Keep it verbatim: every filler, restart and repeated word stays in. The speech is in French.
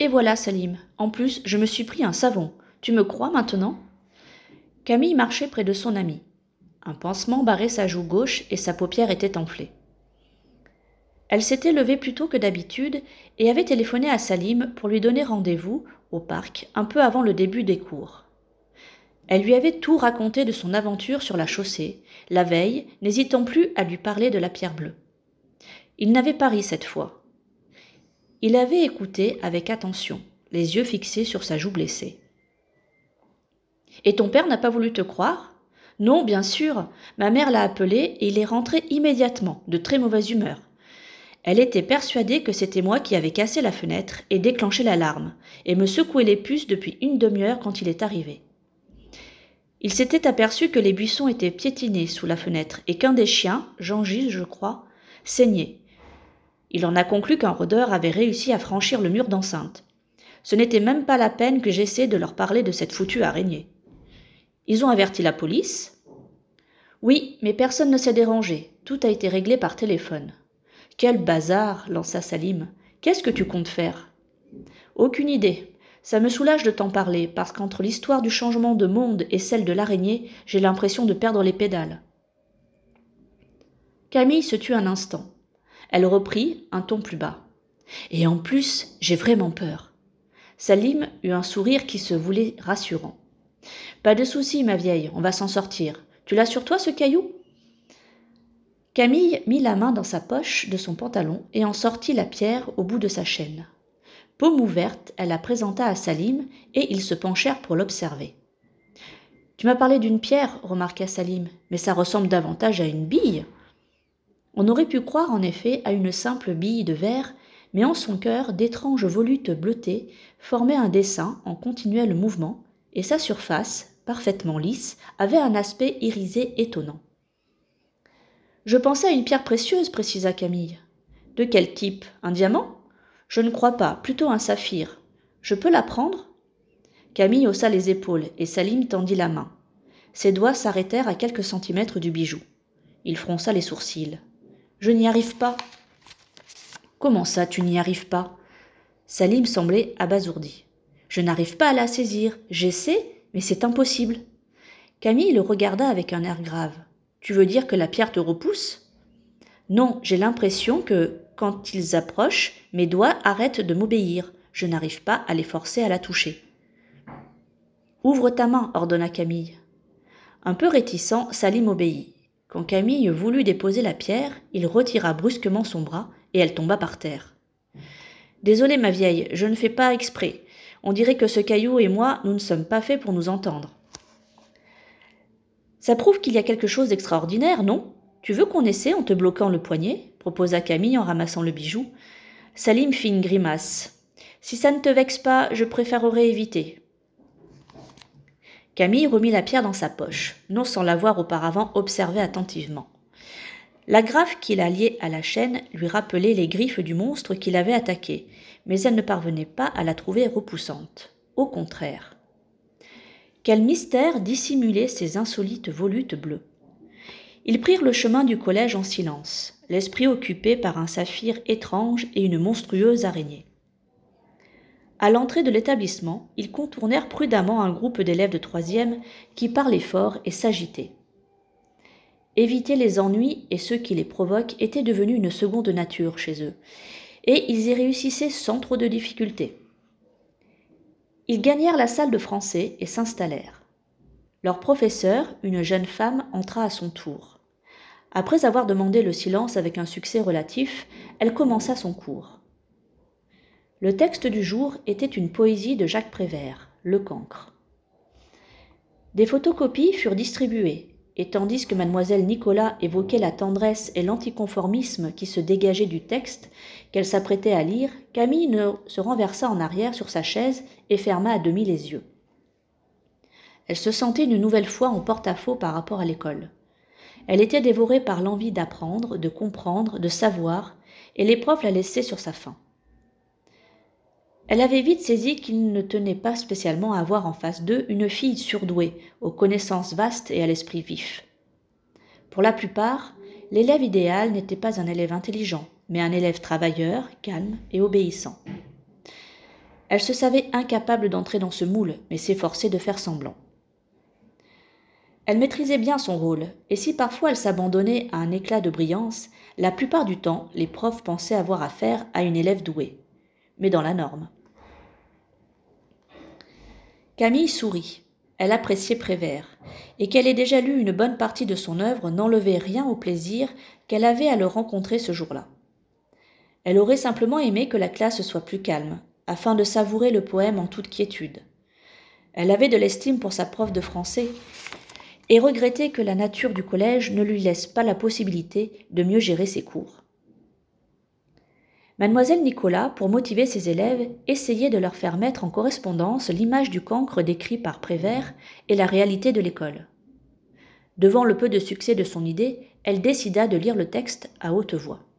Et voilà, Salim. En plus, je me suis pris un savon. Tu me crois maintenant ?» Camille marchait près de son ami. Un pansement barrait sa joue gauche et sa paupière était enflée. Elle s'était levée plus tôt que d'habitude et avait téléphoné à Salim pour lui donner rendez-vous au parc un peu avant le début des cours. Elle lui avait tout raconté de son aventure sur la chaussée, la veille, n'hésitant plus à lui parler de la pierre bleue. Il n'avait pas ri cette fois. Il avait écouté avec attention, les yeux fixés sur sa joue blessée. « Et ton père n'a pas voulu te croire ? » ?»« Non, bien sûr. Ma mère l'a appelé et il est rentré immédiatement, de très mauvaise humeur. Elle était persuadée que c'était moi qui avais cassé la fenêtre et déclenché l'alarme, et me secouait les puces depuis une demi-heure quand il est arrivé. Il s'était aperçu que les buissons étaient piétinés sous la fenêtre et qu'un des chiens, Jean-Gilles, je crois, saignait. Il en a conclu qu'un rôdeur avait réussi à franchir le mur d'enceinte. Ce n'était même pas la peine que j'essaie de leur parler de cette foutue araignée. Ils ont averti la police ? Oui, mais personne ne s'est dérangé. Tout a été réglé par téléphone. Quel bazar, lança Salim. Qu'est-ce que tu comptes faire ? Aucune idée. Ça me soulage de t'en parler, parce qu'entre l'histoire du changement de monde et celle de l'araignée, j'ai l'impression de perdre les pédales. Camille se tut un instant. Elle reprit, un ton plus bas. Et en plus, j'ai vraiment peur. Salim eut un sourire qui se voulait rassurant. Pas de souci, ma vieille, on va s'en sortir. Tu l'as sur toi, ce caillou ? Camille mit la main dans sa poche de son pantalon et en sortit la pierre au bout de sa chaîne. Paume ouverte, elle la présenta à Salim et ils se penchèrent pour l'observer. « Tu m'as parlé d'une pierre, remarqua Salim, mais ça ressemble davantage à une bille. » On aurait pu croire en effet à une simple bille de verre, mais en son cœur, d'étranges volutes bleutées formaient un dessin en continuel mouvement, et sa surface, parfaitement lisse, avait un aspect irisé étonnant. « Je pensais à une pierre précieuse, précisa Camille. De quel type ? Un diamant ? Je ne crois pas, plutôt un saphir. Je peux la prendre ? Camille haussa les épaules et Salim tendit la main. Ses doigts s'arrêtèrent à quelques centimètres du bijou. Il fronça les sourcils. Je n'y arrive pas. Comment ça, tu n'y arrives pas ? Salim semblait abasourdi. Je n'arrive pas à la saisir. J'essaie, mais c'est impossible. Camille le regarda avec un air grave. Tu veux dire que la pierre te repousse ? Non, j'ai l'impression que, quand ils approchent, mes doigts arrêtent de m'obéir. Je n'arrive pas à les forcer à la toucher. Ouvre ta main, ordonna Camille. Un peu réticent, Salim obéit. Quand Camille voulut déposer la pierre, il retira brusquement son bras et elle tomba par terre. Désolée, ma vieille, je ne fais pas exprès. On dirait que ce caillou et moi, nous ne sommes pas faits pour nous entendre. Ça prouve qu'il y a quelque chose d'extraordinaire, non ? Tu veux qu'on essaie en te bloquant le poignet ? Proposa Camille en ramassant le bijou. Salim fit une grimace. Si ça ne te vexe pas, je préférerais éviter. Camille remit la pierre dans sa poche, non sans l'avoir auparavant observée attentivement. L'agrafe qui la liait à la chaîne lui rappelait les griffes du monstre qui l'avait attaquée, mais elle ne parvenait pas à la trouver repoussante. Au contraire. Quel mystère dissimulait ces insolites volutes bleues. Ils prirent le chemin du collège en silence, l'esprit occupé par un saphir étrange et une monstrueuse araignée. À l'entrée de l'établissement, ils contournèrent prudemment un groupe d'élèves de troisième qui parlaient fort et s'agitaient. Éviter les ennuis et ceux qui les provoquent était devenu une seconde nature chez eux, et ils y réussissaient sans trop de difficultés. Ils gagnèrent la salle de français et s'installèrent. Leur professeure, une jeune femme, entra à son tour. Après avoir demandé le silence avec un succès relatif, elle commença son cours. Le texte du jour était une poésie de Jacques Prévert, Le Cancre. Des photocopies furent distribuées, et tandis que mademoiselle Nicolas évoquait la tendresse et l'anticonformisme qui se dégageaient du texte qu'elle s'apprêtait à lire, Camille ne se renversa en arrière sur sa chaise et ferma à demi les yeux. Elle se sentait une nouvelle fois en porte-à-faux par rapport à l'école. Elle était dévorée par l'envie d'apprendre, de comprendre, de savoir, et les profs la laissaient sur sa faim. Elle avait vite saisi qu'il ne tenait pas spécialement à avoir en face d'eux une fille surdouée, aux connaissances vastes et à l'esprit vif. Pour la plupart, l'élève idéal n'était pas un élève intelligent, mais un élève travailleur, calme et obéissant. Elle se savait incapable d'entrer dans ce moule, mais s'efforçait de faire semblant. Elle maîtrisait bien son rôle, et si parfois elle s'abandonnait à un éclat de brillance, la plupart du temps, les profs pensaient avoir affaire à une élève douée, mais dans la norme. Camille sourit. Elle appréciait Prévert, et qu'elle ait déjà lu une bonne partie de son œuvre n'enlevait rien au plaisir qu'elle avait à le rencontrer ce jour-là. Elle aurait simplement aimé que la classe soit plus calme, afin de savourer le poème en toute quiétude. Elle avait de l'estime pour sa prof de français, et regrettait que la nature du collège ne lui laisse pas la possibilité de mieux gérer ses cours. Mademoiselle Nicolas, pour motiver ses élèves, essayait de leur faire mettre en correspondance l'image du cancre décrit par Prévert et la réalité de l'école. Devant le peu de succès de son idée, elle décida de lire le texte à haute voix.